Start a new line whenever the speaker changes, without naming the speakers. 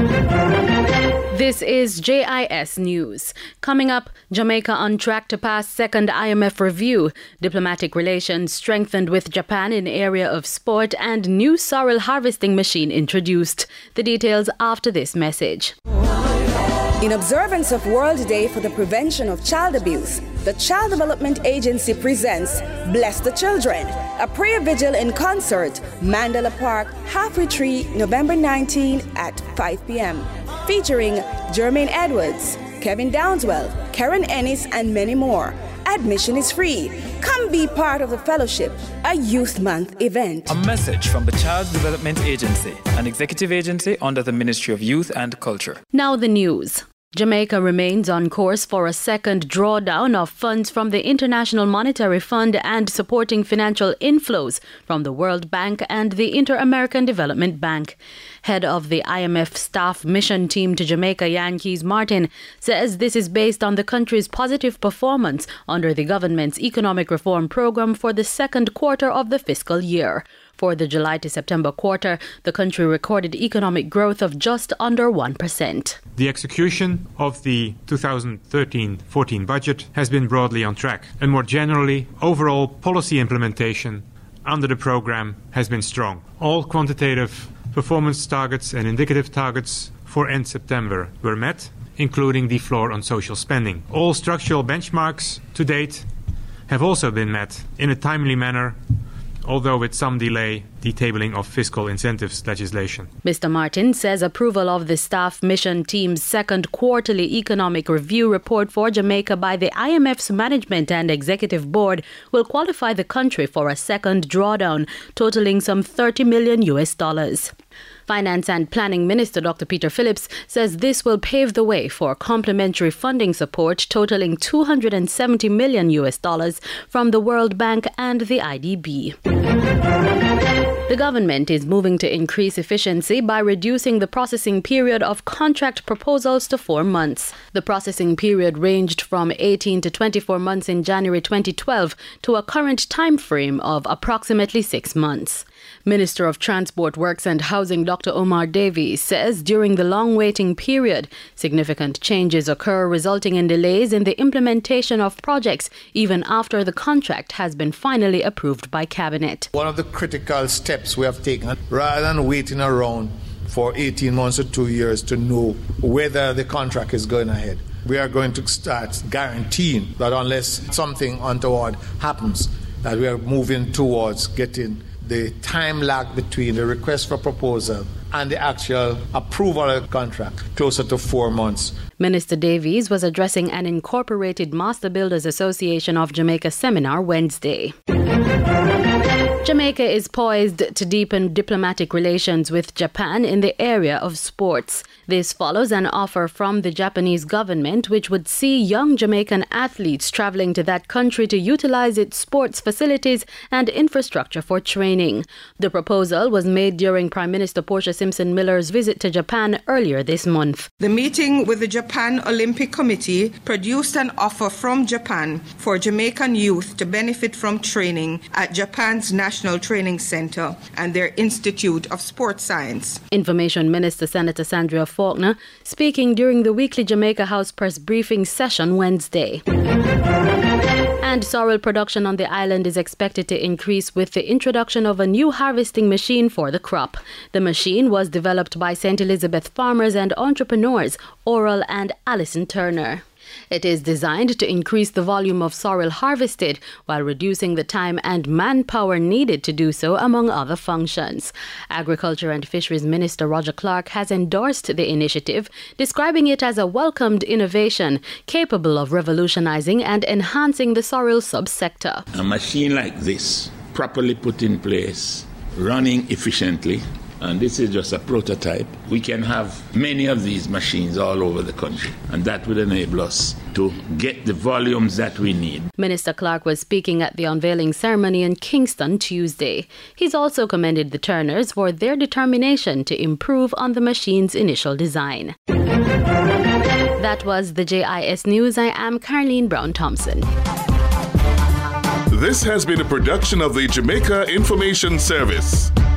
This is JIS News. Coming up, Jamaica on track to pass second IMF review, diplomatic relations strengthened with Japan in area of sport, and new sorrel harvesting machine introduced. The details after this message.
In observance of World Day for the Prevention of Child Abuse, the Child Development Agency presents Bless the Children, a prayer vigil in concert, Mandela Park, Halfway Tree, November 19 at 5 p.m. Featuring Jermaine Edwards, Kevin Downswell, Karen Ennis, and many more. Admission is free. Come be part of the fellowship, a Youth Month event.
A message from the Child Development Agency, an executive agency under the Ministry of Youth and Culture.
Now the news. Jamaica remains on course for a second drawdown of funds from the International Monetary Fund and supporting financial inflows from the World Bank and the Inter-American Development Bank. Head of the IMF staff mission team to Jamaica, Yan Keys Martin, says this is based on the country's positive performance under the government's economic reform program for the second quarter of the fiscal year. For the July to September quarter, the country recorded economic growth of just under 1%.
The execution of the 2013-14 budget has been broadly on track, and more generally, overall policy implementation under the program has been strong. All quantitative performance targets and indicative targets for end September were met, including the floor on social spending. All structural benchmarks to date have also been met in a timely manner, although with some delay, the tabling of fiscal incentives legislation.
Mr. Martin says approval of the staff mission team's second quarterly economic review report for Jamaica by the IMF's management and executive board will qualify the country for a second drawdown, totaling some $30 million. Finance and Planning Minister Dr. Peter Phillips says this will pave the way for complementary funding support totaling $270 million from the World Bank and the IDB. The government is moving to increase efficiency by reducing the processing period of contract proposals to 4 months. The processing period ranged from 18 to 24 months in January 2012 to a current time frame of approximately 6 months. Minister of Transport, Works and Housing Dr. Omar Davies says during the long waiting period, significant changes occur resulting in delays in the implementation of projects even after the contract has been finally approved by Cabinet.
One of the critical steps we have taken, rather than waiting around for 18 months or 2 years to know whether the contract is going ahead, we are going to start guaranteeing that unless something untoward happens, that we are moving towards getting the time lag between the request for proposal and the actual approval of the contract closer to 4 months.
Minister Davies was addressing an Incorporated Master Builders Association of Jamaica seminar Wednesday. Jamaica is poised to deepen diplomatic relations with Japan in the area of sports. This follows an offer from the Japanese government which would see young Jamaican athletes traveling to that country to utilize its sports facilities and infrastructure for training. The proposal was made during Prime Minister Portia Simpson Miller's visit to Japan earlier this month.
The meeting with the Japan Olympic Committee produced an offer from Japan for Jamaican youth to benefit from training at Japan's National Training Center and their Institute of Sports Science.
Information Minister Senator Sandria Faulkner speaking during the weekly Jamaica House press briefing session Wednesday. And sorrel production on the island is expected to increase with the introduction of a new harvesting machine for the crop. The machine was developed by St. Elizabeth farmers and entrepreneurs Oral and Alison Turner. It is designed to increase the volume of sorrel harvested while reducing the time and manpower needed to do so, among other functions. Agriculture and Fisheries Minister Roger Clark has endorsed the initiative, describing it as a welcomed innovation capable of revolutionizing and enhancing the sorrel subsector.
A machine like this, properly put in place, running efficiently, and this is just a prototype. We can have many of these machines all over the country, and that would enable us to get the volumes that we need.
Minister Clark was speaking at the unveiling ceremony in Kingston Tuesday. He's also commended the Turners for their determination to improve on the machine's initial design. That was the JIS News. I am Carleen Brown-Thompson.
This has been a production of the Jamaica Information Service.